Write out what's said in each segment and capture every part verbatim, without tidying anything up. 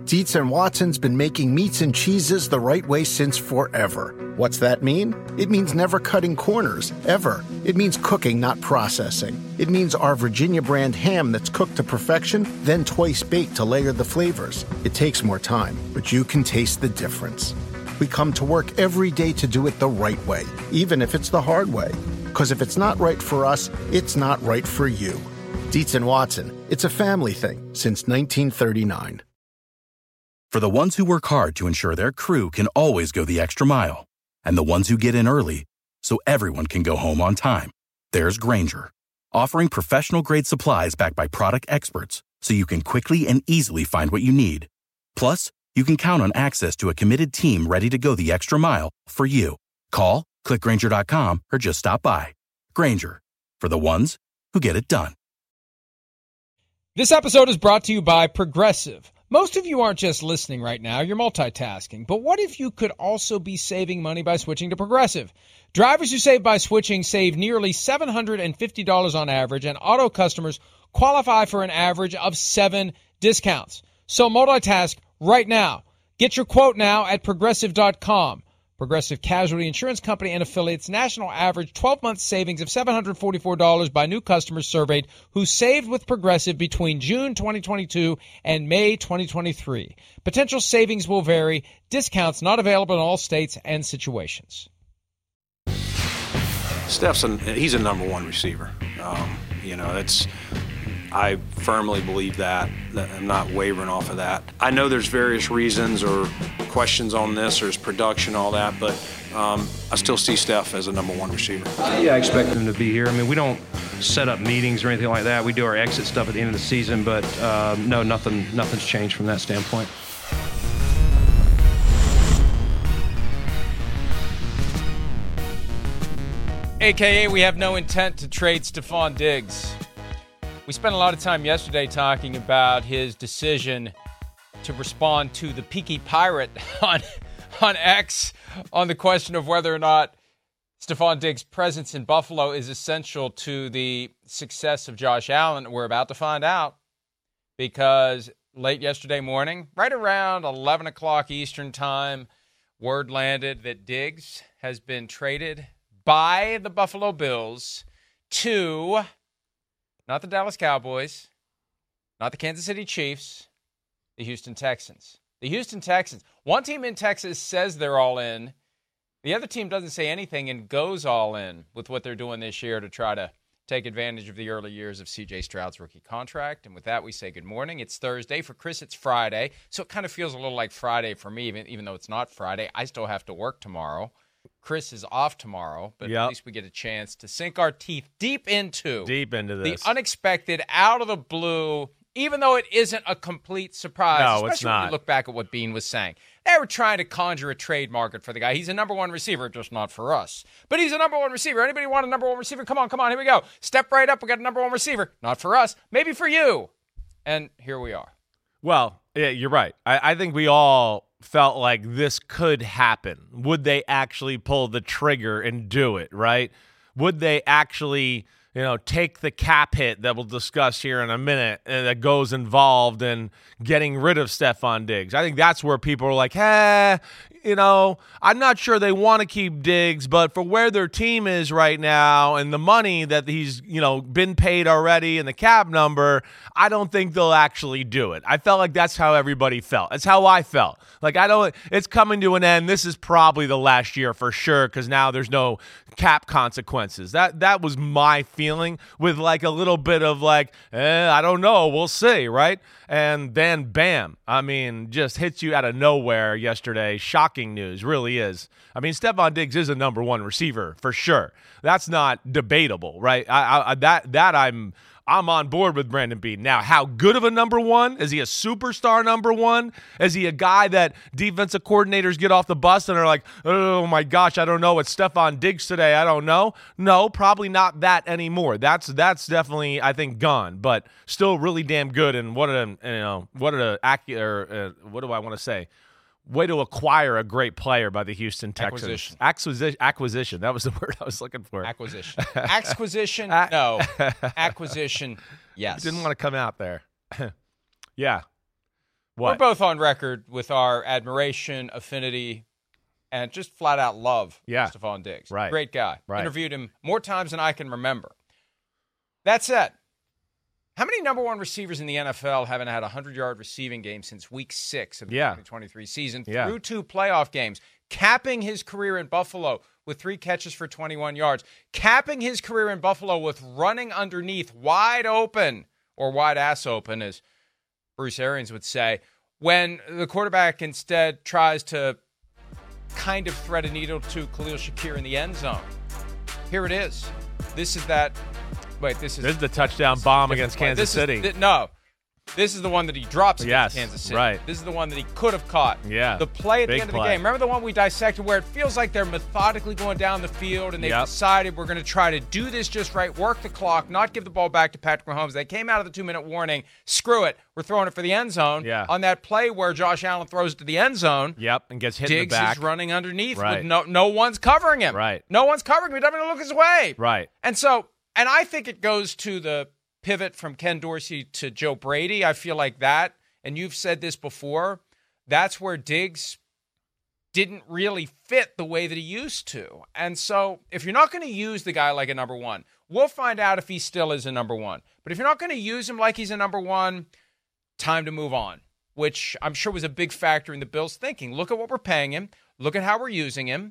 Dietz and Watson's been making meats and cheeses the right way since forever. What's that mean? It means never cutting corners, ever. It means cooking, not processing. It means our Virginia brand ham that's cooked to perfection, then twice baked to layer the flavors. It takes more time, but you can taste the difference. We come to work every day to do it the right way, even if it's the hard way. Because if it's not right for us, it's not right for you. Dietz and Watson, it's a family thing since nineteen thirty-nine. For the ones who work hard to ensure their crew can always go the extra mile, and the ones who get in early so everyone can go home on time, there's Grainger, offering professional-grade supplies backed by product experts so you can quickly and easily find what you need. Plus, you can count on access to a committed team ready to go the extra mile for you. Call, click Grainger dot com, or just stop by. Grainger, for the ones who get it done. This episode is brought to you by Progressive. Most of you aren't just listening right now, you're multitasking. But what if you could also be saving money by switching to Progressive? Drivers who save by switching save nearly seven hundred fifty dollars on average, and auto customers qualify for an average of seven discounts. So multitask right now. Get your quote now at Progressive dot com. Progressive Casualty Insurance Company and affiliates, national average twelve-month savings of seven hundred forty-four dollars by new customers surveyed who saved with Progressive between June twenty twenty-two and May twenty twenty-three. Potential savings will vary. Discounts not available in all states and situations. Steph's a, he's a number one receiver. Um, you know, that's I firmly believe that. I'm not wavering off of that. I know there's various reasons or questions on this, or his production, all that, but um, I still see Steph as a number one receiver. Yeah, I expect him to be here. I mean, we don't set up meetings or anything like that. We do our exit stuff at the end of the season, but uh, no, nothing, nothing's changed from that standpoint. A K A we have no intent to trade Stephon Diggs. We spent a lot of time yesterday talking about his decision to respond to the Peaky Pirate on, on X on the question of whether or not Stephon Diggs' presence in Buffalo is essential to the success of Josh Allen. We're about to find out, because late yesterday morning, right around eleven o'clock Eastern time, word landed that Diggs has been traded by the Buffalo Bills to, not the Dallas Cowboys, not the Kansas City Chiefs, the Houston Texans. The Houston Texans. One team in Texas says they're all in. The other team doesn't say anything and goes all in with what they're doing this year to try to take advantage of the early years of C J Stroud's rookie contract. And with that, we say good morning. It's Thursday. For Chris, it's Friday. So it kind of feels a little like Friday for me, even, even though it's not Friday. I still have to work tomorrow. Chris is off tomorrow, but yep. At least we get a chance to sink our teeth deep into deep into this. The unexpected, out of the blue, even though it isn't a complete surprise. No, especially it's not. When you look back at what Bean was saying. They were trying to conjure a trade market for the guy. He's a number one receiver, just not for us. But he's a number one receiver. Anybody want a number one receiver? Come on, come on, here we go. Step right up. We got a number one receiver. Not for us. Maybe for you. And here we are. Well, yeah, you're right. I, I think we all felt like this could happen. Would they actually pull the trigger and do it, right? Would they actually, you know, take the cap hit that we'll discuss here in a minute and that goes involved in getting rid of Stephon Diggs? I think that's where people are like, hey, you know, I'm not sure they want to keep Diggs, but for where their team is right now and the money that he's, you know, been paid already and the cap number, I don't think they'll actually do it. I felt like that's how everybody felt. That's how I felt. Like, I don't, it's coming to an end. This is probably the last year for sure, because now there's no cap consequences. That that was my feeling, with like a little bit of like, eh, I don't know, we'll see, right? And then bam, I mean, just hits you out of nowhere yesterday. Shocking news, really is. I mean, Stephon Diggs is a number one receiver for sure. That's not debatable, right? I, I that that I'm I'm on board with Brandon Beane. Now, how good of a number one? Is he a superstar number one? Is he a guy that defensive coordinators get off the bus and are like, oh my gosh, I don't know, it's Stephon Diggs today, I don't know? No, probably not that anymore. That's that's definitely, I think, gone, but still really damn good. And what a, you know, what a, or, uh, what do I want to say? Way to acquire a great player by the Houston Texans. Acquisition. Acquisition. Acquisition. That was the word I was looking for. Acquisition. Acquisition? No. Acquisition, yes. Didn't want to come out there. Yeah. We're both on record with our admiration, affinity, and just flat out love yeah. for Stephon Diggs. Right. Great guy. Right. Interviewed him more times than I can remember. That said, how many number one receivers in the N F L haven't had a hundred-yard receiving game since week six of the yeah. twenty twenty-three season yeah. through two playoff games, capping his career in Buffalo with three catches for twenty-one yards, capping his career in Buffalo with running underneath wide open, or wide ass open, as Bruce Arians would say, when the quarterback instead tries to kind of thread a needle to Khalil Shakir in the end zone. Here it is. This is that. Wait, this is. This is the touchdown bomb against Kansas this City. Is, th- no. This is the one that he drops against yes, Kansas City. Right. This is the one that he could have caught. Yeah. The play at Big the end play. of the game. Remember the one we dissected where it feels like they're methodically going down the field and they've yep. decided we're going to try to do this just right, work the clock, not give the ball back to Patrick Mahomes. They came out of the two-minute warning. Screw it. We're throwing it for the end zone. Yeah. On that play where Josh Allen throws it to the end zone. Yep, and gets hit Diggs in the back. is running underneath. Right. With no, no one's covering him. Right. No one's covering him. He doesn't even look his way. Right. And so, and I think it goes to the pivot from Ken Dorsey to Joe Brady. I feel like that, and you've said this before, that's where Diggs didn't really fit the way that he used to. And so if you're not going to use the guy like a number one, we'll find out if he still is a number one. But if you're not going to use him like he's a number one, time to move on, which I'm sure was a big factor in the Bills' thinking. Look at what we're paying him. Look at how we're using him.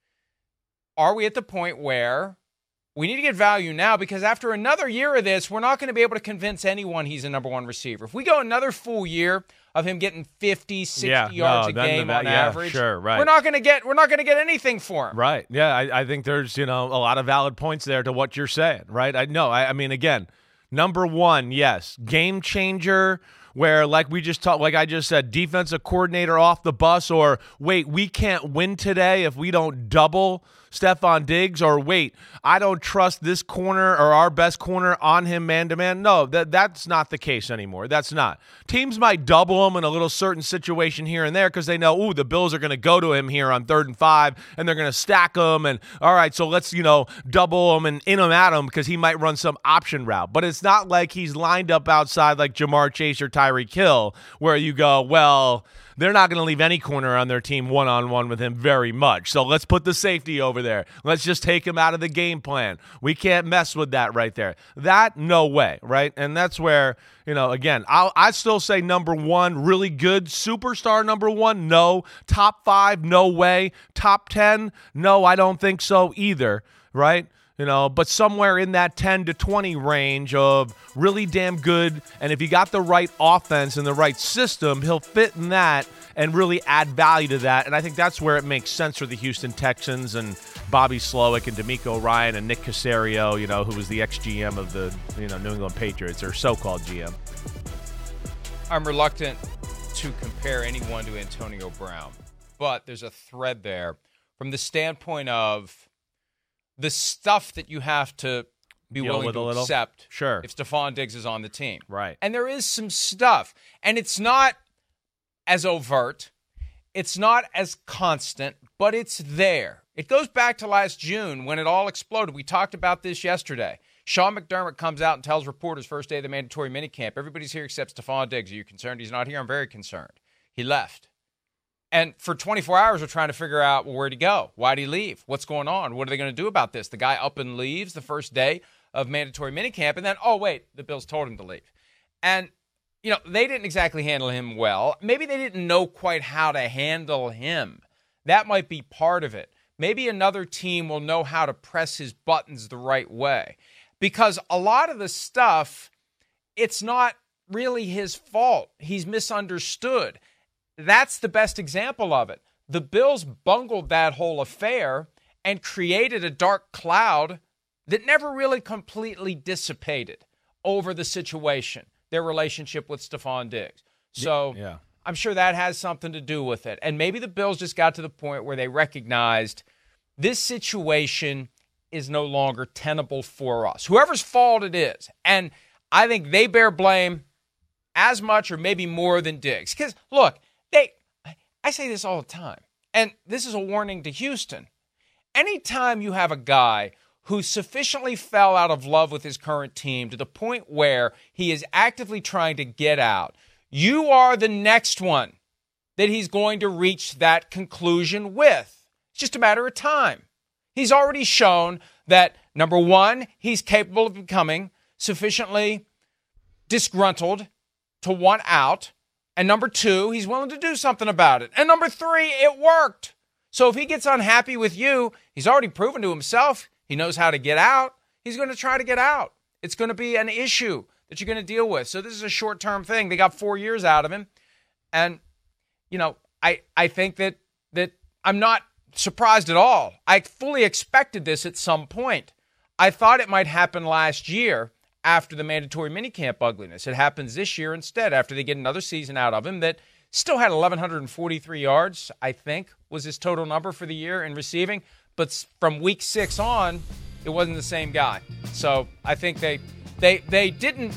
Are we at the point where we need to get value now, because after another year of this, we're not going to be able to convince anyone he's a number one receiver. If we go another full year of him getting fifty, sixty yeah, yards no, a game the, on yeah, average, sure, right. we're not going to get we're not going to get anything for him. Right. Yeah, I, I think there's, you know, a lot of valid points there to what you're saying, right? I know. I, I mean, again, number one, yes, game changer. Where, like we just talked, like I just said, defensive coordinator off the bus, or wait, we can't win today if we don't double Stephon Diggs, or wait, I don't trust this corner or our best corner on him man-to-man. No, that that's not the case anymore. That's not. Teams might double him in a little certain situation here and there because they know, ooh, the Bills are going to go to him here on third and five, and they're going to stack him, and all right, so let's, you know, double him and in him at him because he might run some option route. But it's not like he's lined up outside like Jamar Chase or Tyreek Hill, where you go, well, they're not going to leave any corner on their team one-on-one with him very much. So let's put the safety over there. Let's just take him out of the game plan. We can't mess with that right there. That, no way, right? And that's where, you know, again, I'll, I still say number one, really good. Superstar number one, no. Top five, no way. Top ten, no, I don't think so either, right? You know, but somewhere in that ten to twenty range of really damn good. And if you got the right offense and the right system, he'll fit in that and really add value to that. And I think that's where it makes sense for the Houston Texans and Bobby Slowick and DeMeco Ryan and Nick Caserio, you know, who was the ex-G M of the, you know, New England Patriots, or so-called G M. I'm reluctant to compare anyone to Antonio Brown, but there's a thread there from the standpoint of the stuff that you have to be Deal willing with to a little. accept Sure. if Stephon Diggs is on the team. Right. And there is some stuff. And it's not as overt. It's not as constant, but it's there. It goes back to last June when it all exploded. We talked about this yesterday. Sean McDermott comes out and tells reporters first day of the mandatory minicamp, everybody's here except Stephon Diggs. Are you concerned he's not here? I'm very concerned. He left. And for twenty-four hours, we're trying to figure out, well, where'd he go? Why'd he leave? What's going on? What are they going to do about this? The guy up and leaves the first day of mandatory minicamp, and then, oh, wait, the Bills told him to leave. And, you know, they didn't exactly handle him well. Maybe they didn't know quite how to handle him. That might be part of it. Maybe another team will know how to press his buttons the right way. Because a lot of the stuff, it's not really his fault. He's misunderstood. That's the best example of it. The Bills bungled that whole affair and created a dark cloud that never really completely dissipated over the situation, their relationship with Stephon Diggs. So yeah. I'm sure that has something to do with it. And maybe the Bills just got to the point where they recognized this situation is no longer tenable for us, whoever's fault it is. And I think they bear blame as much or maybe more than Diggs. Because, look, They, I say this all the time, and this is a warning to Houston. Anytime you have a guy who sufficiently fell out of love with his current team to the point where he is actively trying to get out, you are the next one that he's going to reach that conclusion with. It's just a matter of time. He's already shown that, number one, he's capable of becoming sufficiently disgruntled to want out. And number two, he's willing to do something about it. And number three, it worked. So if he gets unhappy with you, he's already proven to himself he knows how to get out. He's going to try to get out. It's going to be an issue that you're going to deal with. So this is a short-term thing. They got four years out of him. And, you know, I, I think that that I'm not surprised at all. I fully expected this at some point. I thought it might happen last year after the mandatory minicamp ugliness. It happens this year instead after they get another season out of him that still had eleven forty-three yards, I think, was his total number for the year in receiving. But from week six on, it wasn't the same guy. So I think they they they didn't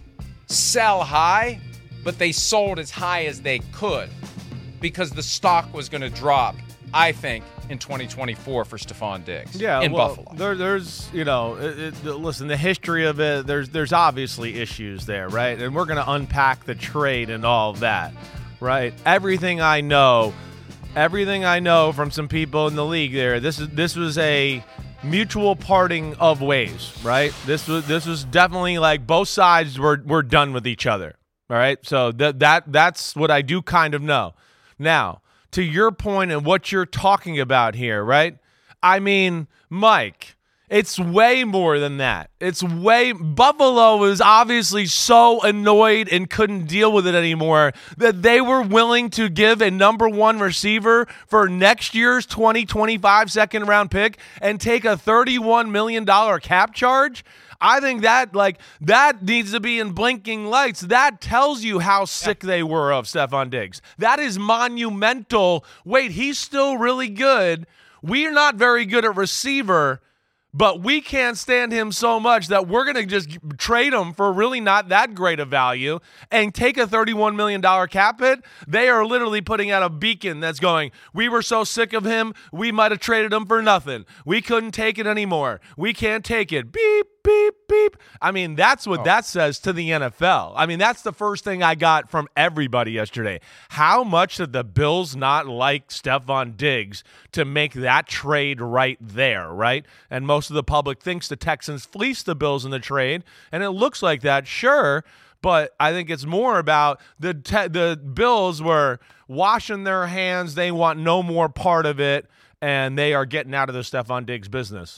sell high, but they sold as high as they could because the stock was going to drop, I think, in twenty twenty-four for Stephon Diggs yeah, in well, Buffalo. There, there's, you know, it, it, listen, the history of it, there's there's obviously issues there, right? And we're going to unpack the trade and all of that, right? Everything I know, everything I know from some people in the league there, this is this was a mutual parting of ways, right? This was this was definitely like both sides were were done with each other, all right? So that that that's what I do kind of know. Now, to your point and what you're talking about here, right? I mean, Mike, it's way more than that. It's way – Buffalo was obviously so annoyed and couldn't deal with it anymore that they were willing to give a number one receiver for next year's twenty twenty-five second-round pick and take a thirty-one million dollars cap charge. I think that, like, that needs to be in blinking lights. That tells you how sick they were of Stephon Diggs. That is monumental. Wait, he's still really good. We're not very good at receiver, but we can't stand him so much that we're going to just trade him for really not that great a value and take a thirty-one million dollars cap hit. They are literally putting out a beacon that's going, we were so sick of him, we might have traded him for nothing. We couldn't take it anymore. We can't take it. Beep, beep, beep. I mean, that's what oh. that says to the N F L. I mean, that's the first thing I got from everybody yesterday. How much did the Bills not like Stephon Diggs to make that trade right there, right? And most of the public thinks the Texans fleeced the Bills in the trade, and it looks like that, sure, but I think it's more about the te- the Bills were washing their hands. They want no more part of it, and they are getting out of the Stephon Diggs business.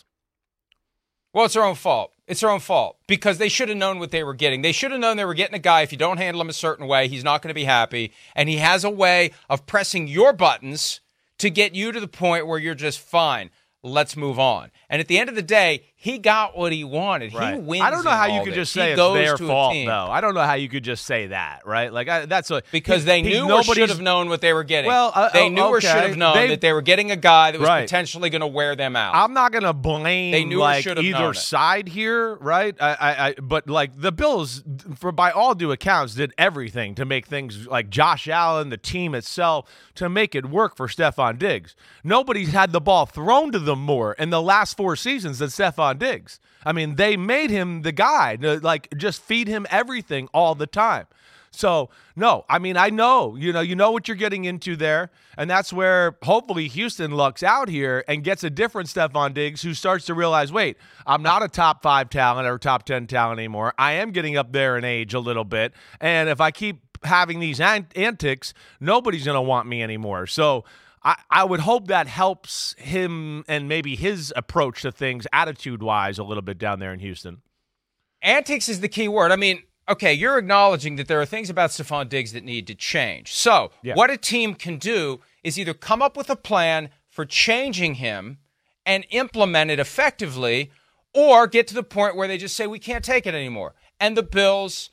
Well, it's their own fault. It's their own fault because they should have known what they were getting. They should have known they were getting a guy, if you don't handle him a certain way, he's not going to be happy, and he has a way of pressing your buttons to get you to the point where you're just fine. Let's move on. And at the end of the day, he got what he wanted. Right. He wins. I don't know how you could this. just say he it's goes their to fault, though. I don't know how you could just say that, right? Like I, that's what because they he, knew or should have known what they were getting. Well, uh, they knew okay. or should have known they, that they were getting a guy that was right. potentially going to wear them out. I'm not going to blame they knew like or should have either known side here, right? I, I, I, but like the Bills, for by all due accounts, did everything to make things like Josh Allen, the team itself, to make it work for Stephon Diggs. Nobody's had the ball thrown to them more in the last four seasons than Stephon Diggs. I mean, they made him the guy, like just feed him everything all the time. So, no, I mean, I know, you know, you know what you're getting into there, and that's where hopefully Houston lucks out here and gets a different Stephon Diggs who starts to realize, wait, I'm not a top five talent or top ten talent anymore. I am getting up there in age a little bit, and if I keep having these ant- antics, nobody's going to want me anymore. So, I, I would hope that helps him and maybe his approach to things attitude-wise a little bit down there in Houston. Antics is the key word. I mean, okay, you're acknowledging that there are things about Stephon Diggs that need to change. So yeah. what a team can do is either come up with a plan for changing him and implement it effectively or get to the point where they just say, we can't take it anymore. And the Bills,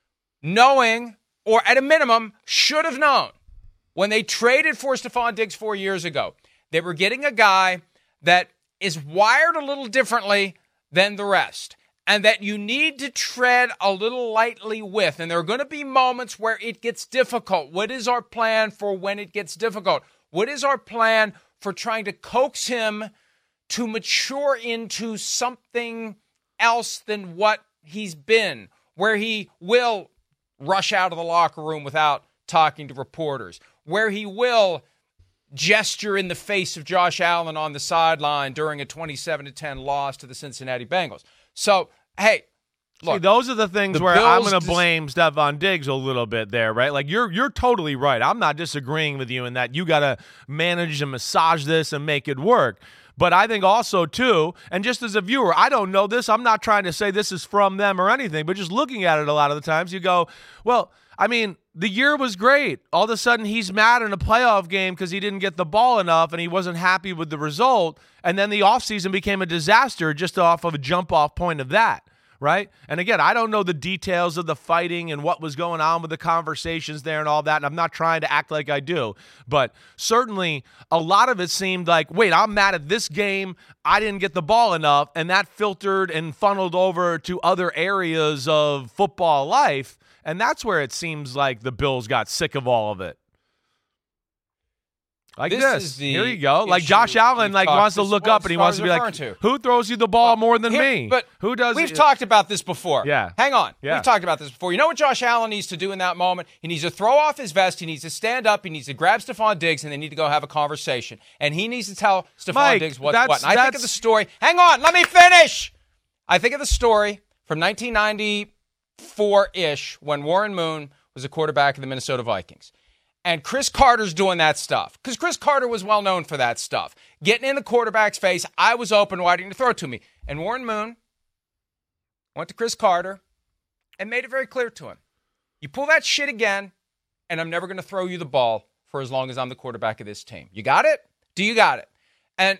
knowing, or at a minimum, should have known, when they traded for Stephon Diggs four years ago, they were getting a guy that is wired a little differently than the rest and that you need to tread a little lightly with. And there are going to be moments where it gets difficult. What is our plan for when it gets difficult? What is our plan for trying to coax him to mature into something else than what he's been, where he will rush out of the locker room without talking to reporters, where he will gesture in the face of Josh Allen on the sideline during a twenty-seven to ten loss to the Cincinnati Bengals. So, hey, look, See, those are the things the where I'm Bills going to dis- blame Stephon Diggs a little bit there, right? Like you're you're totally right. I'm not disagreeing with you in that you got to manage and massage this and make it work. But I think also, too, and just as a viewer, I don't know this. I'm not trying to say this is from them or anything, but just looking at it a lot of the times, you go, well, I mean, the year was great. All of a sudden, he's mad in a playoff game because he didn't get the ball enough and he wasn't happy with the result. And then the offseason became a disaster just off of a jump-off point of that. Right? And again, I don't know the details of the fighting and what was going on with the conversations there and all that, and I'm not trying to act like I do. But certainly a lot of it seemed like, wait, I'm mad at this game. I didn't get the ball enough, and that filtered and funneled over to other areas of football life, and that's where it seems like the Bills got sick of all of it. Like This this. is the Here you go. Like issue Josh Allen we've like talked- wants to this look was up and he what I wants was to be like, referring to. who throws you the ball more than Here- me? But who does We've it? talked about this before. Yeah. Hang on. Yeah. We've talked about this before. You know what Josh Allen needs to do in that moment? He needs to throw off his vest. He needs to stand up. He needs to grab Stephon Diggs, and they need to go have a conversation. And he needs to tell Stephon Mike, Diggs what's that's- what. And I think of that's- the story. Hang on. Let me finish. I think of the story from nineteen ninety-four-ish when Warren Moon was a quarterback of the Minnesota Vikings. And Chris Carter's doing that stuff because Chris Carter was well known for that stuff. Getting in the quarterback's face, I was open, why didn't you throw it to me? And Warren Moon went to Chris Carter and made it very clear to him. You pull that shit again, and I'm never going to throw you the ball for as long as I'm the quarterback of this team. You got it? Do you got it? And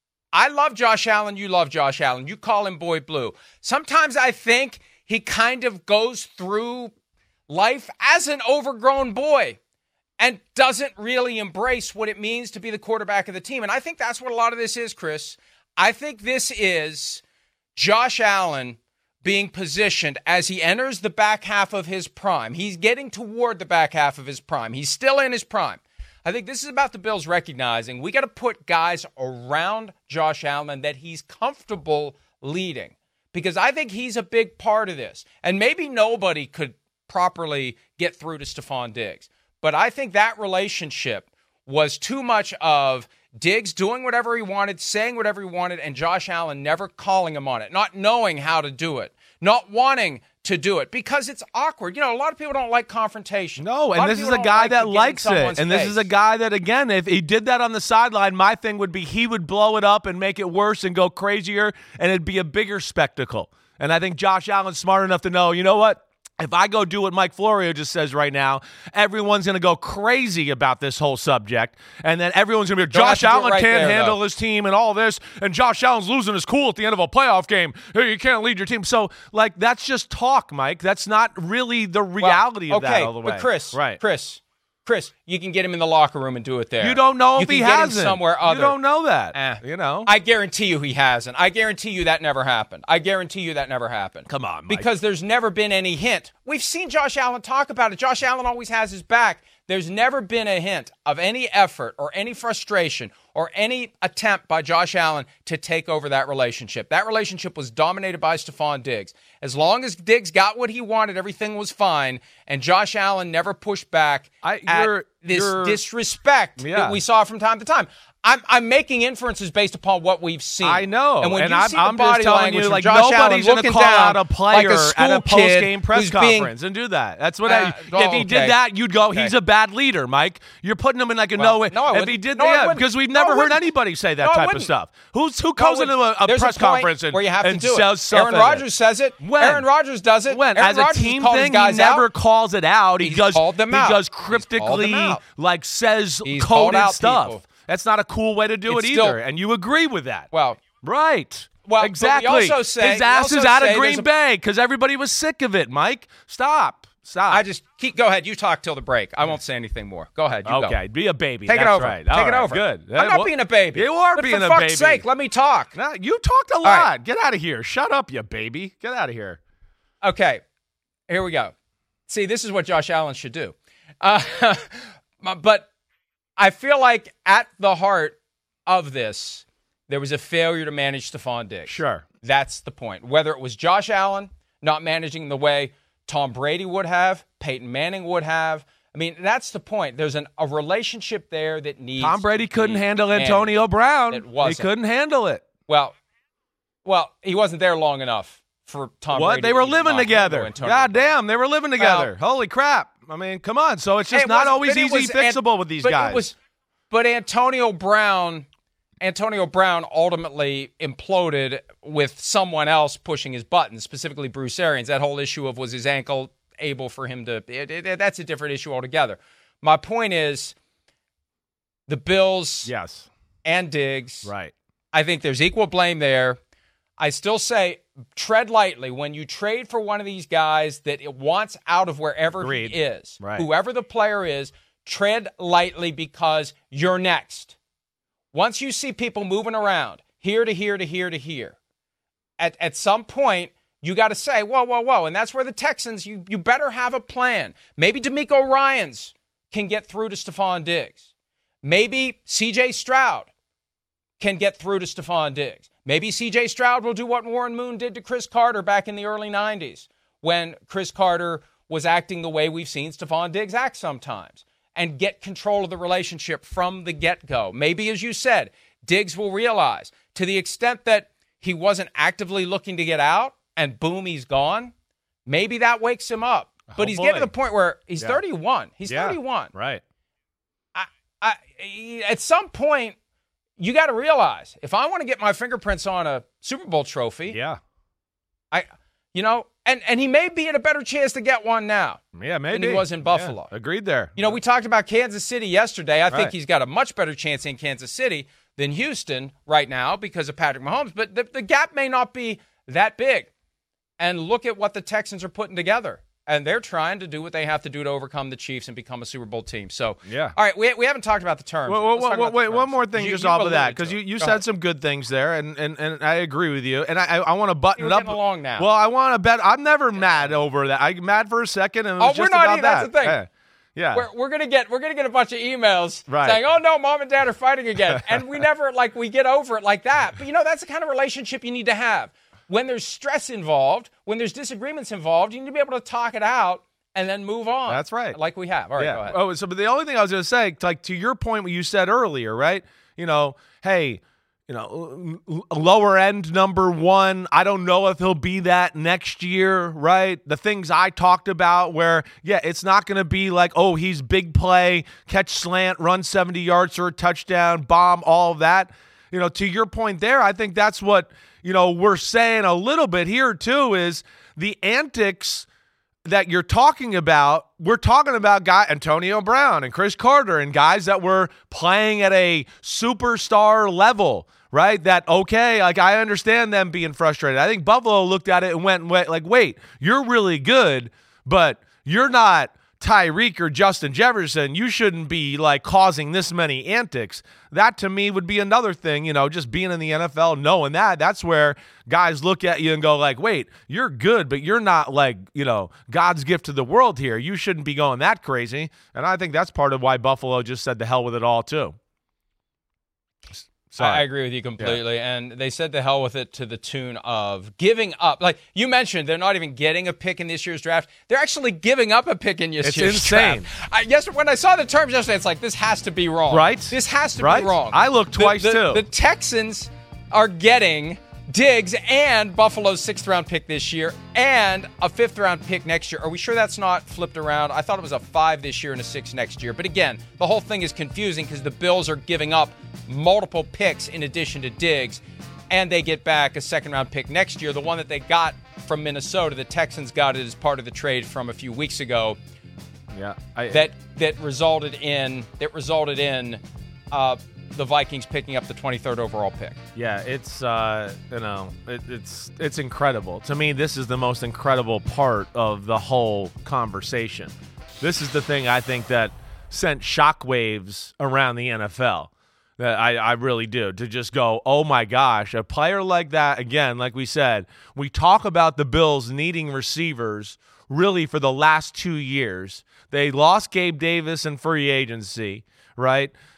I love Josh Allen. You love Josh Allen. You call him Boy Blue. Sometimes I think he kind of goes through life as an overgrown boy and doesn't really embrace what it means to be the quarterback of the team. And I think that's what a lot of this is, Chris. I think this is Josh Allen being positioned as he enters the back half of his prime. He's getting toward the back half of his prime. He's still in his prime. I think this is about the Bills recognizing we got to put guys around Josh Allen that he's comfortable leading, because I think he's a big part of this. And maybe nobody could properly get through to Stephon Diggs. But I think that relationship was too much of Diggs doing whatever he wanted, saying whatever he wanted, and Josh Allen never calling him on it, not knowing how to do it, not wanting to do it, because it's awkward. You know, a lot of people don't like confrontation. No, A lot and of this is people a don't guy like to that get in likes it. someone's And this face. is a guy that, again, if he did that on the sideline, my thing would be he would blow it up and make it worse and go crazier, and it'd be a bigger spectacle. And I think Josh Allen's smart enough to know, you know what? If I go do what Mike Florio just says right now, everyone's going to go crazy about this whole subject. And then everyone's going to be, Don't have Josh to do it Allen right can't there, handle though. his team and all this. And Josh Allen's losing his cool at the end of a playoff game. Hey, you can't lead your team. So, like, that's just talk, Mike. That's not really the reality well, of okay, that all the way. but Chris, right. Chris, Chris, you can get him in the locker room and do it there. You don't know you if can he get him hasn't. somewhere other. You don't know that. Eh. You know. I guarantee you he hasn't. I guarantee you that never happened. I guarantee you that never happened. Come on, Mike. Because there's never been any hint. We've seen Josh Allen talk about it. Josh Allen always has his back. There's never been a hint of any effort or any frustration or any attempt by Josh Allen to take over that relationship. That relationship was dominated by Stephon Diggs. As long as Diggs got what he wanted, everything was fine, and Josh Allen never pushed back I- at you're- this you're- disrespect Yeah. that we saw from time to time. I'm, I'm making inferences based upon what we've seen. I know, And when and you I'm, see the I'm body just telling language you, from like Josh Allen nobody's going to looking call down out a player like a at a school post-game kid press who's being- conference and do that. That's what Uh, I. oh, if he okay. did that, you'd go, Okay. "He's a bad leader, Mike." You're putting him in like a Well, no way. no, I if wouldn't. he did No, I that, wouldn't. because we've No, I never heard wouldn't. anybody say that No, I type of wouldn't. stuff. Who's who No, goes when- into a, a there's press a point conference and where you have and to do says it. stuff Aaron in it? Rodgers says it. When? Aaron Rodgers does it. When? Aaron As a Rodgers has team called his thing, he guys never out. calls it out. He He's does. called them he out. does He's called cryptically, them out. like says He's called coded out stuff. people. That's not a cool way to do It's it still- either, and you agree with that. Well, Right. Well, but we exactly. also say- His we ass also is out say of Green there's a- Bay because everybody was sick of it, Mike. Stop. Stop. I just keep go ahead. You talk till the break. I won't say anything more. Go ahead. You okay, go. be a baby. Take That's it over. right. Take All it right, over. Good. I'm Uh, not well, being a baby. You are but being for a fuck's baby. sake, let me talk. Nah, you talked a lot. right. Get out of here. Shut up, you baby. Get out of here. Okay, here we go. See, this is what Josh Allen should do. Uh, but I feel like at the heart of this, there was a failure to manage Stephon Diggs. Sure. That's the point. Whether it was Josh Allen not managing the way Tom Brady would have, Peyton Manning would have. I mean, that's the point. There's an, a relationship there that needs Tom Brady to couldn't be handle managed. Antonio Brown. It wasn't. He couldn't handle it. Well, well, he wasn't there long enough for Tom What? Brady. They were to living not together. handle Antonio God Brown. damn, they were living together. Well, Holy crap. I mean, come on. So it's just It not was- always but it easy was- fixable and- with these but guys. It was, but Antonio Brown, Antonio Brown ultimately imploded with someone else pushing his buttons, specifically Bruce Arians. That whole issue of was his ankle able for him to it, it, that's a different issue altogether. My point is the Bills yes. and Diggs. Right. I think there's equal blame there. I still say tread lightly when you trade for one of these guys that it wants out of wherever Agreed. he is. Right. Whoever the player is, tread lightly because you're next. Once you see people moving around here to here to here to here, at, at some point, you got to say, whoa, whoa, whoa. And that's where the Texans, you, you better have a plan. Maybe DeMeco Ryans can get through to Stephon Diggs. Maybe C J Stroud can get through to Stephon Diggs. Maybe C J Stroud will do what Warren Moon did to Chris Carter back in the early nineties when Chris Carter was acting the way we've seen Stephon Diggs act sometimes and get control of the relationship from the get-go. Maybe, as you said, Diggs will realize to the extent that he wasn't actively looking to get out and boom, he's gone, maybe that wakes him up. But he's Hopefully. getting to the point where he's Yeah. thirty-one. He's Yeah. thirty-one. Right. I, I, at some point, you got to realize if I want to get my fingerprints on a Super Bowl trophy, Yeah. I, you know, and, and he may be in a better chance to get one now Yeah, maybe. than he was in Buffalo. Yeah. Agreed there. You know, we talked about Kansas City yesterday. I think Right. he's got a much better chance in Kansas City than Houston right now because of Patrick Mahomes. But the, the gap may not be that big. And look at what the Texans are putting together. And they're trying to do what they have to do to overcome the Chiefs and become a Super Bowl team. So, Yeah. all right, we, we haven't talked about the terms. Wait, wait, Let's talk wait, about the wait, terms. one more thing You- just you off of that, alluded because to you, it. you Go said ahead. some good things there, and, and, and I agree with you. And I I, I want to button You're it up. getting along now. Well, I want to bet. I'm never mad over that. I'm mad for a second, and it Oh, was we're just not about either. That's that. the thing. Yeah. Yeah. We're, we're gonna get we're gonna get a bunch of emails Right. saying, "Oh no, mom and dad are fighting again," and we never like we get over it like that. But you know, that's the kind of relationship you need to have. When there's stress involved, when there's disagreements involved, you need to be able to talk it out and then move on. That's right. Like we have. All right, yeah. go ahead. Oh, so but the only thing I was going to say, like to your point, what you said earlier, right? You know, hey, you know, l- l- lower end number one. I don't know if he'll be that next year, right? The things I talked about, where yeah, it's not going to be like, oh, he's big play, catch slant, run seventy yards or a touchdown, bomb, all of that. You know, to your point there, I think that's what you know we're saying a little bit here too is the antics that you're talking about. We're talking about guy Antonio Brown and Chris Carter and guys that were playing at a superstar level, right? That, okay, like I understand them being frustrated. I think Buffalo looked at it and went, went like, wait, you're really good, but you're not Tyreek or Justin Jefferson. You shouldn't be like causing this many antics. That to me would be another thing, you know, just being in the N F L, knowing that. That's where guys look at you and go like, wait, you're good, but you're not like, you know, God's gift to the world here. You shouldn't be going that crazy. And I think that's part of why Buffalo just said the hell with it all too. Sorry. I agree with you completely. Yeah. And they said the hell with it to the tune of giving up. Like you mentioned, they're not even getting a pick in this year's draft. They're actually giving up a pick in this it's year's insane. draft. I, yes, when I saw the terms yesterday, it's like, this has to be wrong. Right? This has to right? be wrong. I looked twice, the, the, too. The Texans are getting Diggs and Buffalo's sixth-round pick this year and a fifth-round pick next year. Are we sure that's not flipped around? I thought it was a five this year and a six next year. But again, the whole thing is confusing because the Bills are giving up multiple picks in addition to Diggs, and they get back a second-round pick next year. The one that they got from Minnesota, the Texans got it as part of the trade from a few weeks ago. Yeah, I, that that resulted in that resulted in uh, the Vikings picking up the twenty-third overall pick. Yeah, it's uh, you know, it, it's it's incredible. To me, this is the most incredible part of the whole conversation. This is the thing I think that sent shockwaves around the N F L. That I, I really do. To just go, oh my gosh, a player like that, again, like we said, we talk about the Bills needing receivers really for the last two years. They lost Gabe Davis in free agency, right?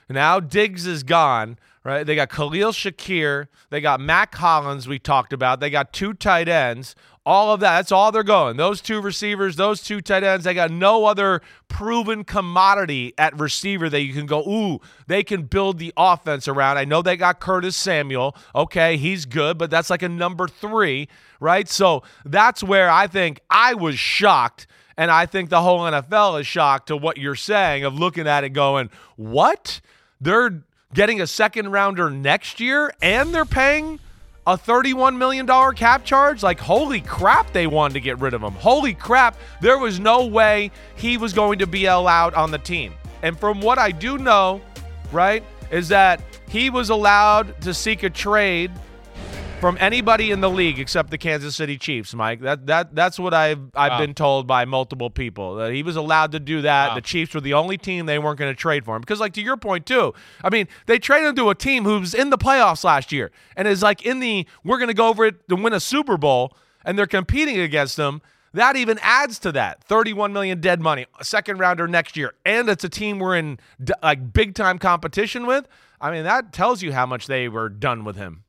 Now Diggs is gone, right? They got Khalil Shakir. They got Mac Hollins we talked about. They got two tight ends. All of that, that's all they're going. Those two receivers, those two tight ends, they got no other proven commodity at receiver that you can go, ooh, they can build the offense around. I know they got Curtis Samuel. Okay, he's good, but that's like a number three, right? So that's where I think I was shocked, and I think the whole N F L is shocked to what you're saying of looking at it going, what? They're getting a second rounder next year, and they're paying a thirty-one million dollars cap charge? Like, holy crap, they wanted to get rid of him. Holy crap, there was no way he was going to be allowed on the team. And from what I do know, right, is that he was allowed to seek a trade from anybody in the league except the Kansas City Chiefs, Mike. That that that's what I've I've wow. been told by multiple people. That he was allowed to do that. Wow. The Chiefs were the only team they weren't going to trade for him. Because, like, to your point too, I mean, they traded him to a team who's in the playoffs last year and is like in the we're going to go over it to win a Super Bowl, and they're competing against them. That even adds to that thirty-one million dollars dead money, a second rounder next year, and it's a team we're in like big time competition with. I mean, that tells you how much they were done with him.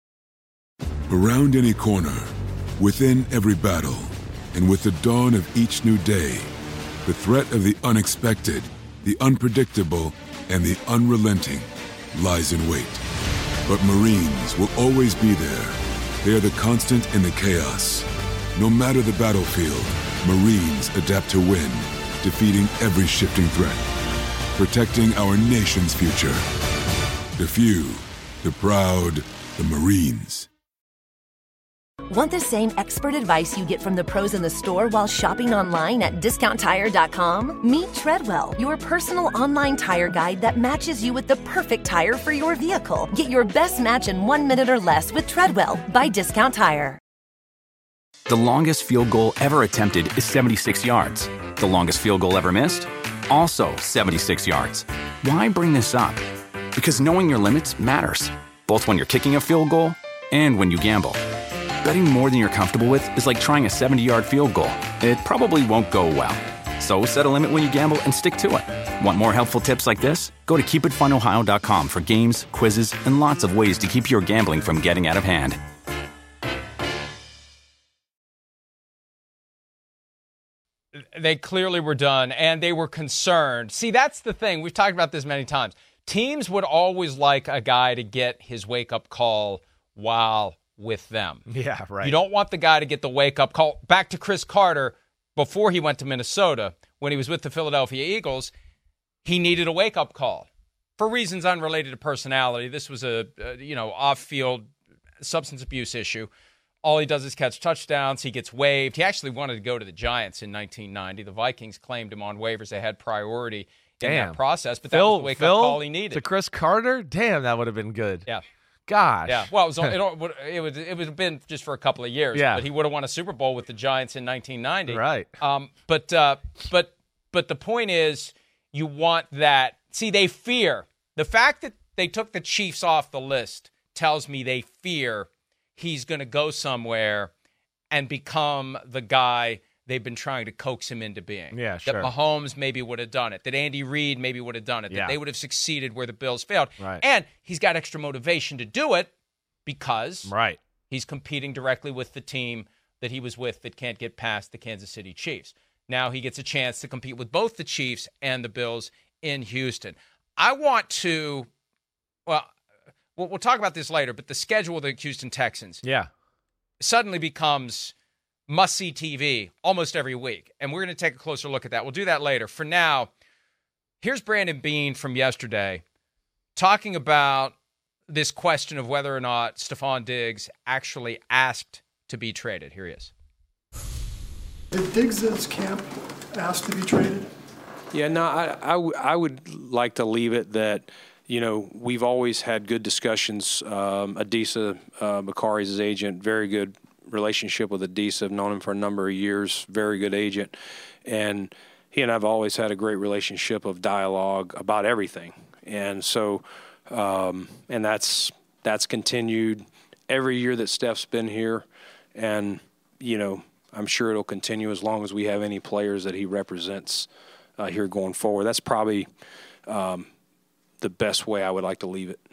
Around any corner, within every battle, and with the dawn of each new day, the threat of the unexpected, the unpredictable, and the unrelenting lies in wait. But Marines will always be there. They are the constant in the chaos. No matter the battlefield, Marines adapt to win, defeating every shifting threat, protecting our nation's future. The few, the proud, the Marines. Want the same expert advice you get from the pros in the store while shopping online at discount tire dot com? Meet Treadwell, your personal online tire guide that matches you with the perfect tire for your vehicle. Get your best match in one minute or less with Treadwell by Discount Tire. The longest field goal ever attempted is seventy-six yards. The longest field goal ever missed? Also seventy-six yards. Why bring this up? Because knowing your limits matters, both when you're kicking a field goal and when you gamble. Betting more than you're comfortable with is like trying a seventy-yard field goal. It probably won't go well. So set a limit when you gamble and stick to it. Want more helpful tips like this? Go to keep it fun ohio dot com for games, quizzes, and lots of ways to keep your gambling from getting out of hand. They clearly were done, and they were concerned. See, that's the thing. We've talked about this many times. Teams would always like a guy to get his wake-up call while with them. Yeah, right. You don't want the guy to get the wake-up call. Back to Chris Carter, before he went to Minnesota, when he was with the Philadelphia Eagles, he needed a wake-up call for reasons unrelated to personality. This was a, a you know, off-field substance abuse issue. All he does is catch touchdowns. He gets waived. He actually wanted to go to the Giants in nineteen ninety. The Vikings claimed him on waivers. They had priority in Damn. that process, but that Phil, was the wake-up Phil call he needed. To Chris Carter? Damn, that would have been good. Yeah. Gosh. Yeah. Well, it was it, it would it would have been just for a couple of years. Yeah. But he would have won a Super Bowl with the Giants in nineteen ninety. Right. Um. But uh. But but the point is, you want that. See, they fear the fact that they took the Chiefs off the list tells me they fear he's going to go somewhere and become the guy they've been trying to coax him into being. Yeah, sure. That Mahomes maybe would have done it. That Andy Reid maybe would have done it. That Yeah. they would have succeeded where the Bills failed. Right. And he's got extra motivation to do it because Right. he's competing directly with the team that he was with that can't get past the Kansas City Chiefs. Now he gets a chance to compete with both the Chiefs and the Bills in Houston. I want to, well, we'll, we'll talk about this later, but the schedule of the Houston Texans Yeah. suddenly becomes must-see T V almost every week. And we're going to take a closer look at that. We'll do that later. For now, here's Brandon Beane from yesterday talking about this question of whether or not Stefon Diggs actually asked to be traded. Here he is. Did Diggs' camp ask to be traded? Yeah, no, I, I, w- I would like to leave it that, you know, we've always had good discussions. Um, Adisa uh, Bakari's his agent, very good relationship with Adisa. I've known him for a number of years, very good agent. And he and I have always had a great relationship of dialogue about everything. And so, um, and that's that's continued every year that Steph's been here. And, you know, I'm sure it'll continue as long as we have any players that he represents uh, here going forward. That's probably um, the best way I would like to leave it.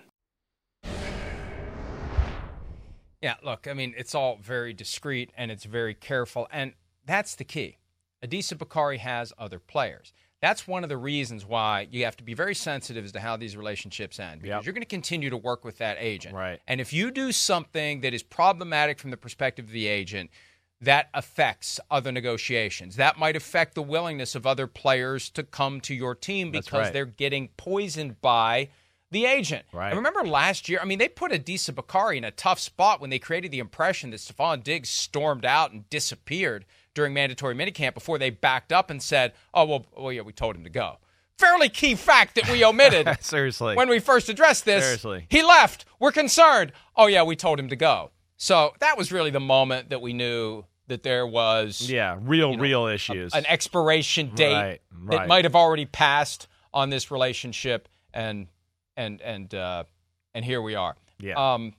Yeah, look, I mean, it's all very discreet and it's very careful, and that's the key. Adisa Bakari has other players. That's one of the reasons why you have to be very sensitive as to how these relationships end, because yep. you're going to continue to work with that agent. Right. And if you do something that is problematic from the perspective of the agent, that affects other negotiations. That might affect the willingness of other players to come to your team because right. they're getting poisoned by the agent. Right. And remember last year, I mean, they put Adisa Bakari in a tough spot when they created the impression that Stephon Diggs stormed out and disappeared during mandatory minicamp before they backed up and said, oh, well, well yeah, we told him to go. Fairly key fact that we omitted. Seriously. When we first addressed this. Seriously. He left. We're concerned. Oh, yeah, we told him to go. So that was really the moment that we knew that there was yeah, real, you know, real issues. A, an expiration date right, right. that might have already passed on this relationship, and and and uh, and here we are. Yeah. Um,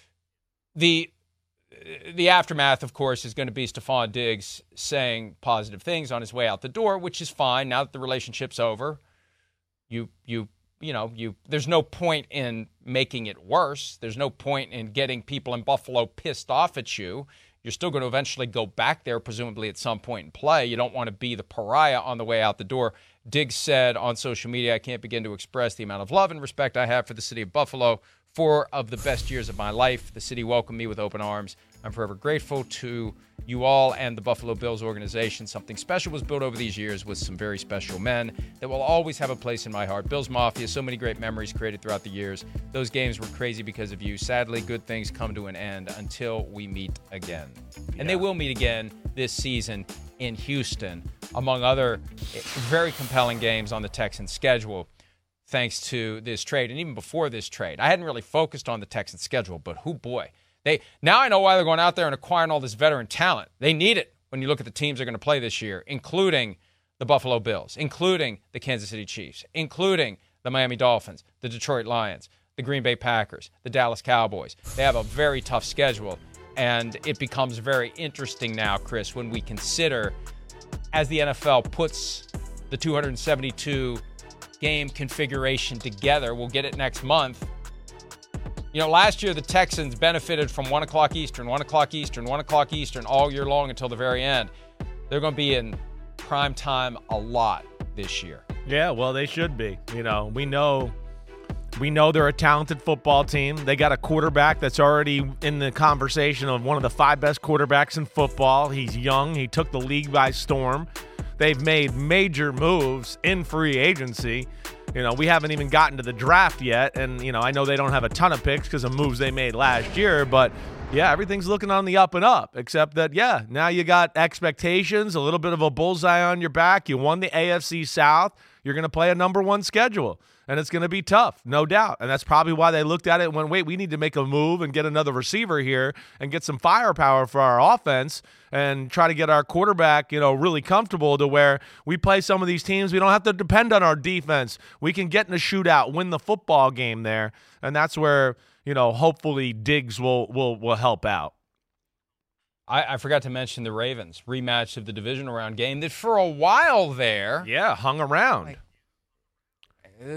the the aftermath, of course, is going to be Stephon Diggs saying positive things on his way out the door, which is fine. Now that the relationship's over, you you you know you there's no point in making it worse. There's no point in getting people in Buffalo pissed off at you. You're still going to eventually go back there, presumably at some point in play. You don't want to be the pariah on the way out the door. Diggs said on social media, I can't begin to express the amount of love and respect I have for the city of Buffalo. Four of the best years of my life. The city welcomed me with open arms. I'm forever grateful to you all and the Buffalo Bills organization. Something special was built over these years with some very special men that will always have a place in my heart. Bills Mafia, so many great memories created throughout the years. Those games were crazy because of you. Sadly, good things come to an end until we meet again. And yeah. they will meet again this season in Houston, among other very compelling games on the Texans' schedule, thanks to this trade. And even before this trade, I hadn't really focused on the Texans' schedule, but who boy. They now I know why they're going out there and acquiring all this veteran talent. They need it when you look at the teams they're going to play this year, including the Buffalo Bills, including the Kansas City Chiefs, including the Miami Dolphins, the Detroit Lions, the Green Bay Packers, the Dallas Cowboys. They have a very tough schedule, and it becomes very interesting now, Chris, when we consider as the N F L puts the two hundred seventy-two game configuration together. We'll get it next month. You know, last year the Texans benefited from one o'clock Eastern, one o'clock Eastern, one o'clock Eastern all year long until the very end. They're going to be in prime time a lot this year. Yeah, well, they should be. You know, we know we know they're a talented football team. They got a quarterback that's already in the conversation of one of the five best quarterbacks in football. He's young. He took the league by storm. They've made major moves in free agency. You know, we haven't even gotten to the draft yet, and, you know, I know they don't have a ton of picks because of moves they made last year, but, yeah, everything's looking on the up and up, except that, yeah, now you got expectations, a little bit of a bullseye on your back. You won the A F C South. You're going to play a number one schedule, and it's going to be tough, no doubt, and that's probably why they looked at it and went, wait, we need to make a move and get another receiver here and get some firepower for our offense and try to get our quarterback, you know, really comfortable to where we play some of these teams. We don't have to depend on our defense. We can get in a shootout, win the football game there, and that's where, you know, hopefully Diggs will will will help out. I, I forgot to mention the Ravens rematch of the divisional round game that for a while there, yeah, hung around. Like, uh,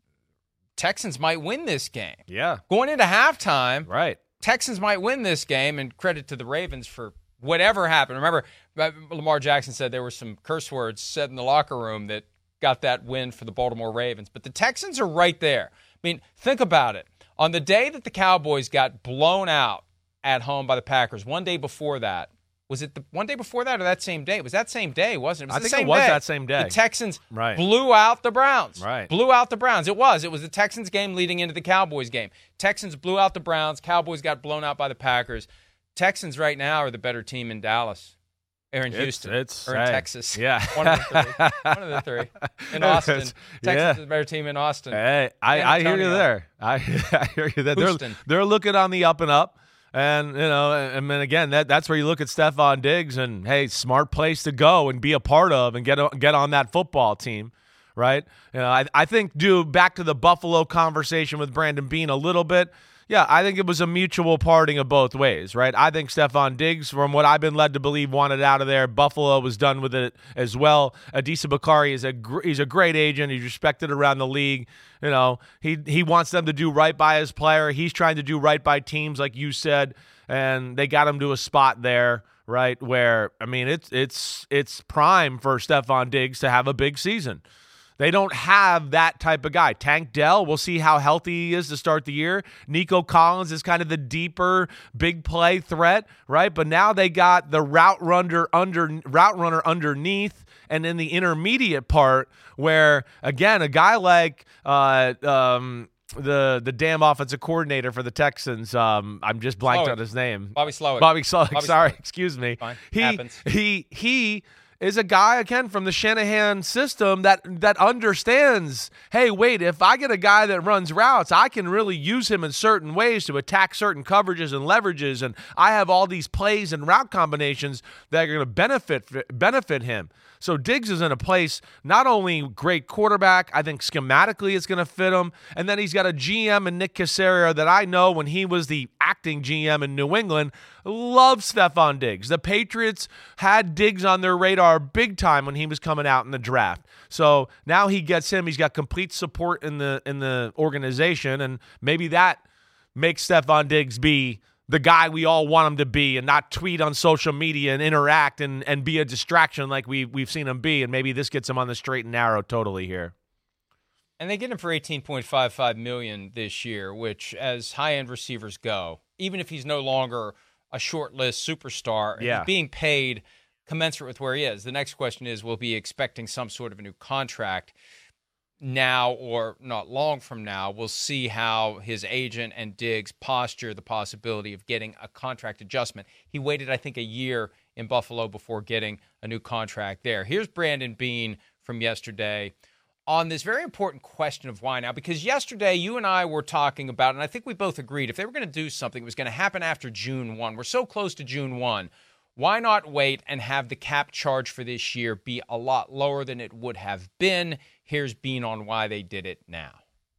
Texans might win this game. Yeah, going into halftime, right? Texans might win this game, and credit to the Ravens for whatever happened. Remember, Lamar Jackson said there were some curse words said in the locker room that got that win for the Baltimore Ravens. But the Texans are right there. I mean, think about it. On the day that the Cowboys got blown out at home by the Packers, one day before that, was it the one day before that or that same day? It was that same day, wasn't it? It was I the think same it was day. that same day. The Texans right. blew out the Browns. Right. Blew out the Browns. It was. It was the Texans game leading into the Cowboys game. Texans blew out the Browns. Cowboys got blown out by the Packers. Texans right now are the better team in Dallas, or in it's, Houston, it's, or in hey, Texas. Yeah, one of the three. One of the three. In Austin, Texas yeah. is the better team in Austin. Hey, I, I hear you there. I, I hear you there. They're, they're looking on the up and up, and you know, and then again, that that's where you look at Stephon Diggs, and hey, smart place to go and be a part of, and get get on that football team. Right? You know, I, I think, due back to the Buffalo conversation with Brandon Beane a little bit, Yeah, I think it was a mutual parting of both ways, right? I think Stefon Diggs, from what I've been led to believe, wanted out of there. Buffalo was done with it as well. Adisa Bakari is a gr- he's a great agent. He's respected around the league. You know, he he wants them to do right by his player. He's trying to do right by teams, like you said, and they got him to a spot there, right, where, I mean, it's it's it's prime for Stefon Diggs to have a big season. They don't have that type of guy. Tank Dell, we'll see how healthy he is to start the year. Nico Collins is kind of the deeper, big play threat, right? But now they got the route runner under route runner underneath, and in the intermediate part, where again, a guy like uh, um, the the damn offensive coordinator for the Texans, um, I'm just blanked Slowick. on his name. Bobby Slowick. Bobby Slowick. Bobby Sorry, Slowick. excuse me. Fine. He Happens. he he. is a guy, again, from the Shanahan system that that understands, hey, wait, if I get a guy that runs routes, I can really use him in certain ways to attack certain coverages and leverages, and I have all these plays and route combinations that are going to benefit benefit him. So Diggs is in a place, not only great quarterback, I think schematically it's going to fit him, and then he's got a G M in Nick Caserio that I know when he was the acting G M in New England, loves Stefon Diggs. The Patriots had Diggs on their radar big time when he was coming out in the draft. So now he gets him. He's got complete support in the in the organization, and maybe that makes Stefon Diggs be the guy we all want him to be and not tweet on social media and interact and, and be a distraction like we, we've seen him be. And maybe this gets him on the straight and narrow totally here. And they get him for eighteen point five five million dollars this year, which, as high-end receivers go, even if he's no longer a short-list superstar, Yeah. he's being paid commensurate with where he is. The next question is, will he be expecting some sort of a new contract now or not long from now? We'll see how his agent and Diggs posture the possibility of getting a contract adjustment. He waited, I think, a year in Buffalo before getting a new contract there. Here's Brandon Beane from yesterday on this very important question of why now, because yesterday you and I were talking about, and I think we both agreed, if they were going to do something, it was going to happen after June first. We're so close to June first. Why not wait and have the cap charge for this year be a lot lower than it would have been? Here's Beane on why they did it now.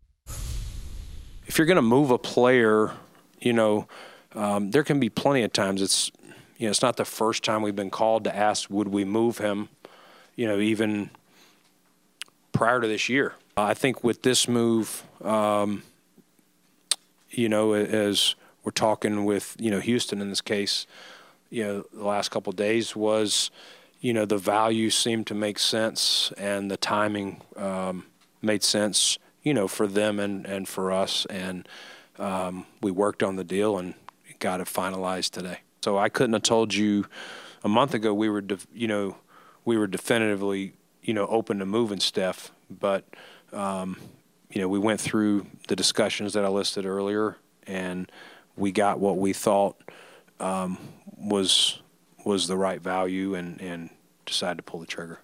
If you're going to move a player, you know, um, there can be plenty of times it's, you know, it's not the first time we've been called to ask, would we move him, you know, even prior to this year. I think with this move, um, you know, as we're talking with, you know, Houston in this case, you know, the last couple of days was, you know, the value seemed to make sense and the timing um, made sense, you know, for them and, and for us. And um, we worked on the deal and got it finalized today. So I couldn't have told you a month ago we were, de- you know, we were definitively, you know, open to moving Steph. But, um, you know, we went through the discussions that I listed earlier and we got what we thought um, was was the right value and, and decided to pull the trigger.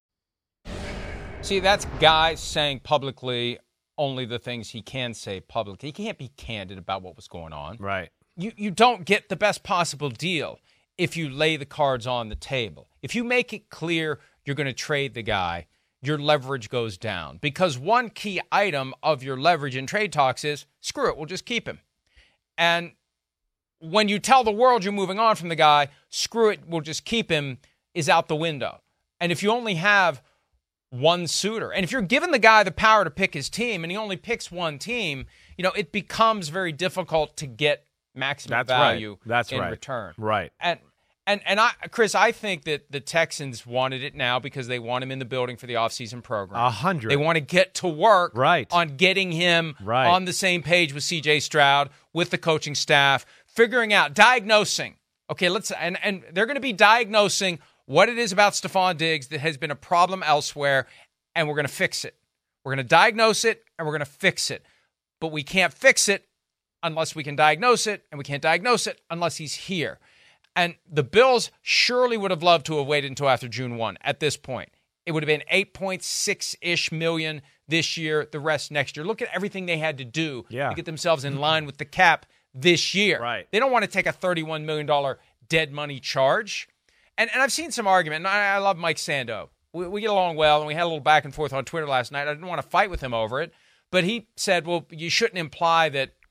See, that's guys saying publicly only the things he can say publicly. He can't be candid about what was going on. Right. You you don't get the best possible deal if you lay the cards on the table. If you make it clear you're going to trade the guy, your leverage goes down. Because one key item of your leverage in trade talks is, screw it, we'll just keep him. And when you tell the world you're moving on from the guy, screw it, we'll just keep him, is out the window. And if you only have one suitor, and if you're giving the guy the power to pick his team and he only picks one team, you know, it becomes very difficult to get maximum That's value right. That's in right. return. Right. And and and I, Chris, I think that the Texans wanted it now because they want him in the building for the offseason program. A hundred. They want to get to work right. on getting him right. on the same page with C J Stroud, with the coaching staff, figuring out, diagnosing. Okay, let's and, and they're going to be diagnosing what it is about Stefon Diggs that has been a problem elsewhere, and we're going to fix it. We're going to diagnose it, and we're going to fix it. But we can't fix it unless we can diagnose it, and we can't diagnose it unless he's here. And the Bills surely would have loved to have waited until after June first at this point. It would have been eight point six-ish million this year, the rest next year. Look at everything they had to do yeah. to get themselves in line with the cap this year. Right. They don't want to take a thirty-one million dollars dead money charge. And and I've seen some argument, and I, I love Mike Sando. We, we get along well, and we had a little back and forth on Twitter last night. I didn't want to fight with him over it, but he said, well, you shouldn't imply that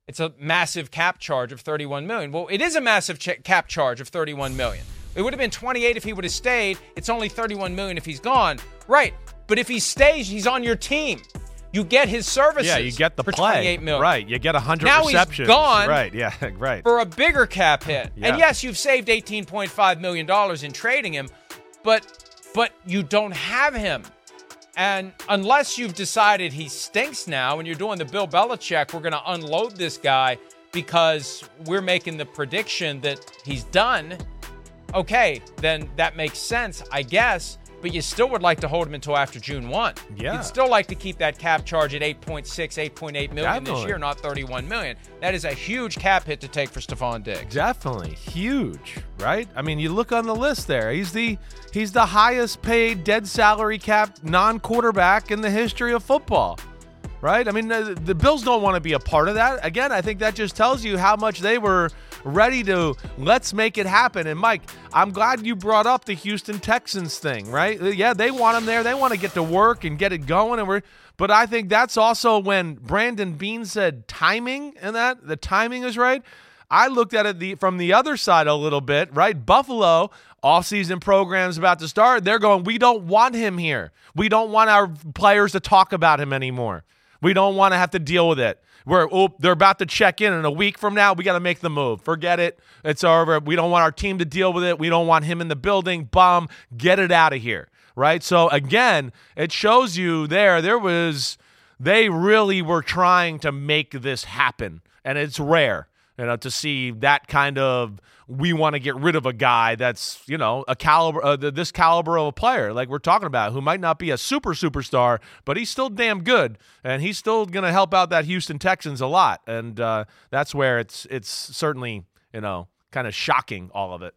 it's a massive cap charge of thirty-one million dollars. Well, it is a massive ch- cap charge of thirty-one million dollars. It would have been twenty-eight if he would have stayed. It's only thirty-one million dollars if he's gone. Right. But if he stays, he's on your team. You get his services. Yeah, you get the for play. twenty-eight million Right, dollars. you get one hundred now receptions. He's gone. Right, yeah, right. For a bigger cap hit. Yeah. And yes, you've saved eighteen point five million dollars in trading him, but but you don't have him. And unless you've decided he stinks now and you're doing the Bill Belichick, we're going to unload this guy because we're making the prediction that he's done, okay, then that makes sense, I guess. But you still would like to hold him until after June first. Yeah. You'd still like to keep that cap charge at eight point six, eight point eight million Definitely. this year, not thirty-one million. That is a huge cap hit to take for Stephon Diggs. Definitely huge, right? I mean, you look on the list there. He's the he's the highest paid dead salary cap non-quarterback in the history of football, right? I mean, the, the Bills don't want to be a part of that. Again, I think that just tells you how much they were ready to let's make it happen. And Mike, I'm glad you brought up the Houston Texans thing, right? Yeah, they want him there. They want to get to work and get it going. And we're, but I think that's also when Brandon Beane said timing and that the timing is right. I looked at it the, from the other side a little bit, right? Buffalo, off-season program's about to start. They're going, we don't want him here. We don't want our players to talk about him anymore. We don't want to have to deal with it. We're, oh, they're about to check in in a week from now. We got to make the move. Forget it. It's over. We don't want our team to deal with it. We don't want him in the building. Bomb. Get it out of here. Right? So, again, it shows you there, there was, they really were trying to make this happen. And it's rare, you know, to see that kind of, we want to get rid of a guy that's, you know, a caliber, uh, this caliber of a player like we're talking about, who might not be a super superstar, but he's still damn good, and he's still going to help out that Houston Texans a lot, and uh, that's where it's it's certainly, you know, kind of shocking, all of it.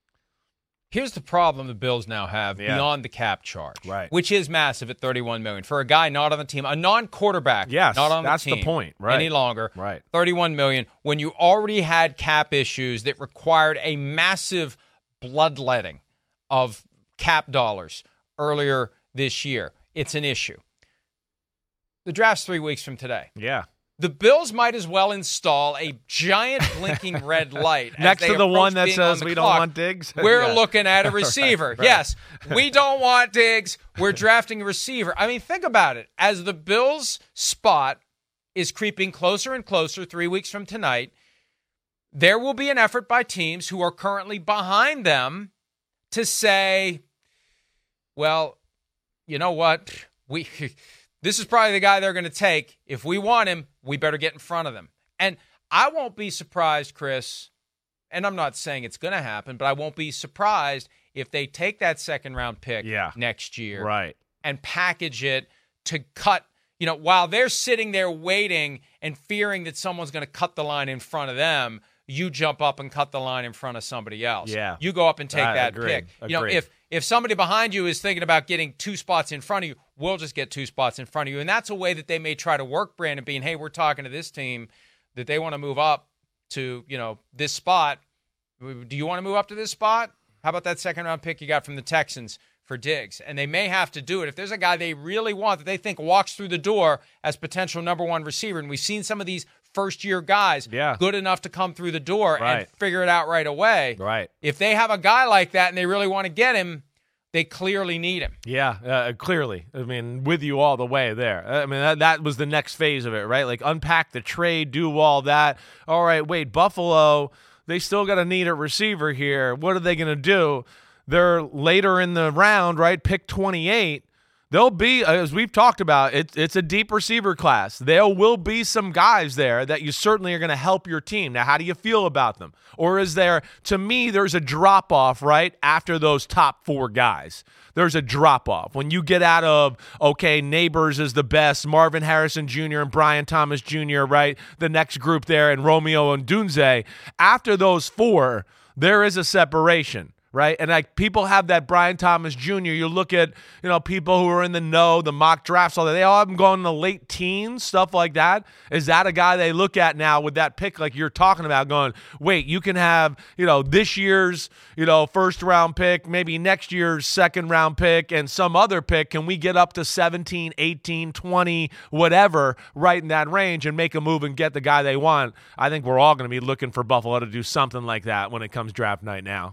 Here's the problem the Bills now have Yeah. beyond the cap charge, Right. which is massive at thirty-one million dollars. For a guy not on the team, a non-quarterback Yes, not on that's the the team point, right. any longer, Right. thirty-one million dollars, when you already had cap issues that required a massive bloodletting of cap dollars earlier this year. It's an issue. The draft's three weeks from today. Yeah. The Bills might as well install a giant blinking red light as Next they to the one approach that being says on the we clock. don't want Diggs. We're Yeah. looking at a receiver. Right, right. Yes, we don't want Diggs. We're drafting a receiver. I mean, think about it. As the Bills' spot is creeping closer and closer three weeks from tonight, there will be an effort by teams who are currently behind them to say, well, you know what? We this is probably the guy they're going to take. If we want him, we better get in front of them. And I won't be surprised, Chris, and I'm not saying it's going to happen, but I won't be surprised if they take that second round pick Yeah. next year Right. and package it to cut, you know, while they're sitting there waiting and fearing that someone's going to cut the line in front of them, you jump up and cut the line in front of somebody else. Yeah. You go up and take I that agree. pick. You know, Agreed. if if somebody behind you is thinking about getting two spots in front of you, we'll just get two spots in front of you. And that's a way that they may try to work Brandon Beane. Hey, we're talking to this team that they want to move up to, you know, this spot. Do you want to move up to this spot? How about that second round pick you got from the Texans for Diggs? And they may have to do it. If there's a guy they really want that they think walks through the door as potential number one receiver, and we've seen some of these first-year guys Yeah. good enough to come through the door and Right. figure it out right away. Right. If they have a guy like that and they really want to get him, they clearly need him. Yeah, uh, clearly. I mean, with you all the way there. I mean, that, that was the next phase of it, right? Like, unpack the trade, do all that. All right, wait, Buffalo, they still got to need a receiver here. What are they going to do? They're later in the round, right? Pick twenty-eight. There'll be, as we've talked about, it, it's a deep receiver class. There will be some guys there that you certainly are going to help your team. Now, how do you feel about them? Or is there, to me, there's a drop-off, right, after those top four guys. There's a drop-off. When you get out of, okay, Neighbors is the best, Marvin Harrison Junior and Brian Thomas Junior, right, the next group there, and Romeo and Dunze, after those four, there is a separation. right? And like people have that Brian Thomas Junior You look at, you know, people who are in the know, the mock drafts, all that. They all have him going in the late teens, stuff like that. Is that a guy they look at now with that pick like you're talking about going, wait, you can have, you know, this year's, you know, first round pick, maybe next year's second round pick and some other pick. Can we get up to seventeen, eighteen, twenty, whatever, right in that range and make a move and get the guy they want? I think we're all going to be looking for Buffalo to do something like that when it comes draft night now.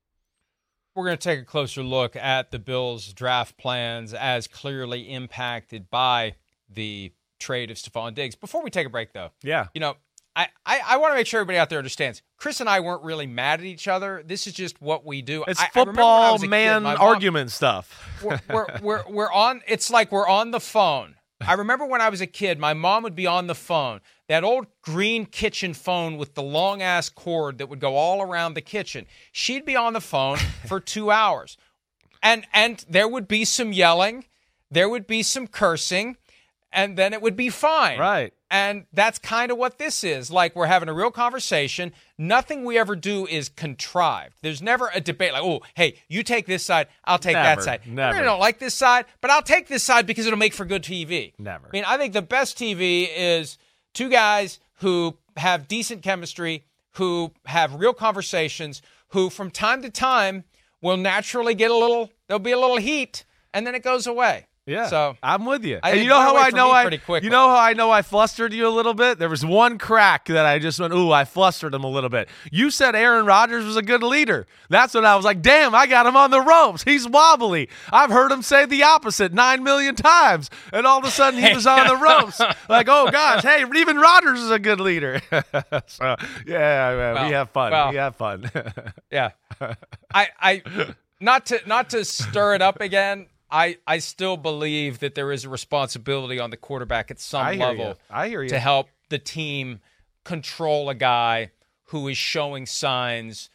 We're going to take a closer look at the Bills' draft plans as clearly impacted by the trade of Stephon Diggs. Before we take a break, though, yeah, you know, I, I, I want to make sure everybody out there understands. Chris and I weren't really mad at each other. This is just what we do. It's I, football I man kid, argument mom, stuff. We're, we're, we're, we're on. It's like we're on the phone. I remember when I was a kid, my mom would be on the phone. That old green kitchen phone with the long-ass cord that would go all around the kitchen. She'd be on the phone for two hours. And and there would be some yelling. There would be some cursing. And then it would be fine. Right. And that's kind of what this is. Like, we're having a real conversation. Nothing we ever do is contrived. There's never a debate like, oh, hey, you take this side, I'll take never, that side. Never. I really don't like this side, but I'll take this side because it'll make for good T V. Never. I mean, I think the best T V is two guys who have decent chemistry, who have real conversations, who from time to time will naturally get a little, there'll be a little heat, and then it goes away. Yeah, so I'm with you. I and you know how I know I, you know how I know I flustered you a little bit? There was one crack that I just went, ooh, I flustered him a little bit. You said Aaron Rodgers was a good leader. That's when I was like, damn, I got him on the ropes. He's wobbly. I've heard him say the opposite nine million times. And all of a sudden he was on the ropes. Like, oh gosh, hey, even Rodgers is a good leader. So yeah, man, well, we have fun. Well, we have fun. Yeah. I I not to not to stir it up again. I, I still believe that there is a responsibility on the quarterback at some I hear level you. I hear you. to help the team control a guy who is showing signs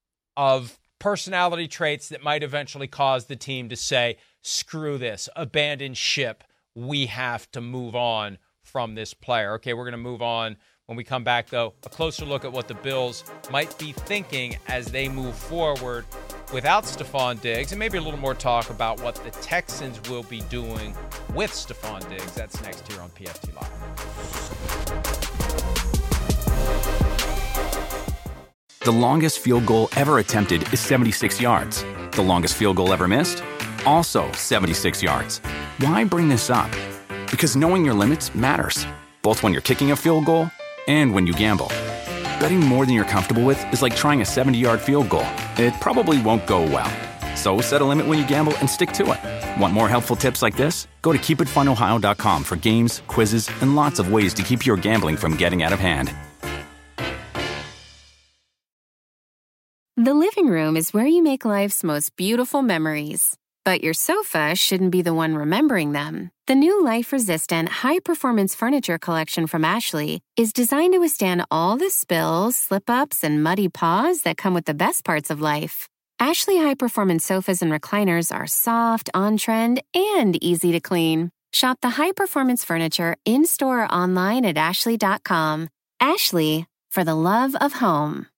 of personality traits that might eventually cause the team to say, screw this, abandon ship. We have to move on from this player. Okay, we're going to move on. When we come back, though, a closer look at what the Bills might be thinking as they move forward without Stephon Diggs, and maybe a little more talk about what the Texans will be doing with Stephon Diggs. That's next here on P F T Live. The longest field goal ever attempted is seventy-six yards. The longest field goal ever missed? Also seventy-six yards. Why bring this up? Because knowing your limits matters, both when you're kicking a field goal and when you gamble. Betting more than you're comfortable with is like trying a seventy-yard field goal. It probably won't go well. So set a limit when you gamble and stick to it. Want more helpful tips like this? Go to keep it fun ohio dot com for games, quizzes, and lots of ways to keep your gambling from getting out of hand. The living room is where you make life's most beautiful memories. But your sofa shouldn't be the one remembering them. The new life-resistant, high-performance furniture collection from Ashley is designed to withstand all the spills, slip-ups, and muddy paws that come with the best parts of life. Ashley high-performance sofas and recliners are soft, on-trend, and easy to clean. Shop the high-performance furniture in-store or online at ashley dot com. Ashley, for the love of home.